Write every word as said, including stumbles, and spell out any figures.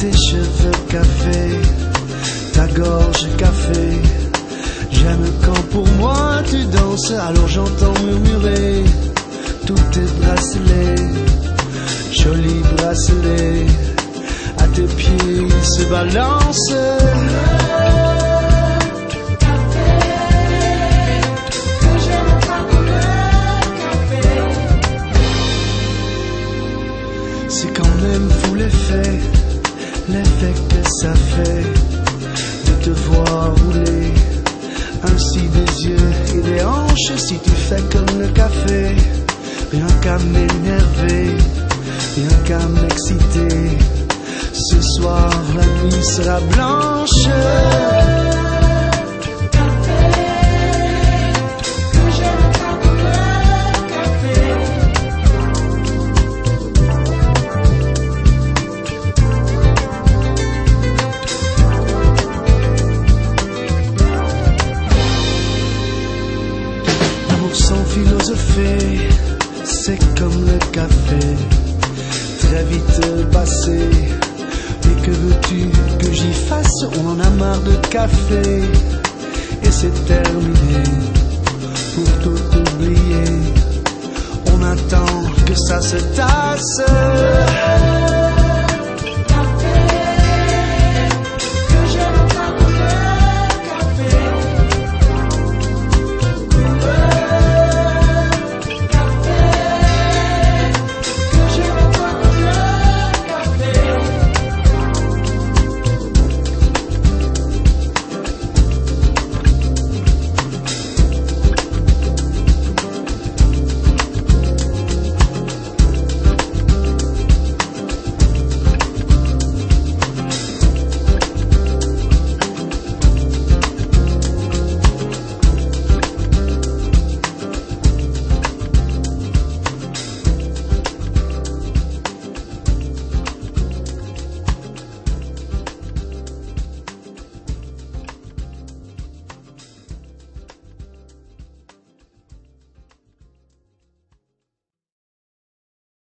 tes cheveux café, ta gorge café. J'aime quand pour moi tu danses, alors j'entends murmurer tous tes bracelets, jolis bracelets, à tes pieds ils se balancent. C'est quand même fou l'effet, l'effet que ça fait de te voir rouler ainsi des yeux et des hanches. Si tu fais comme le café, rien qu'à m'énerver, rien qu'à m'exciter. Ce soir la nuit sera blanche. Sans philosopher, c'est comme le café, très vite passé. Et que veux-tu que j'y fasse? On en a marre de café, et c'est terminé. Pour tout oublier, on attend que ça se tasse.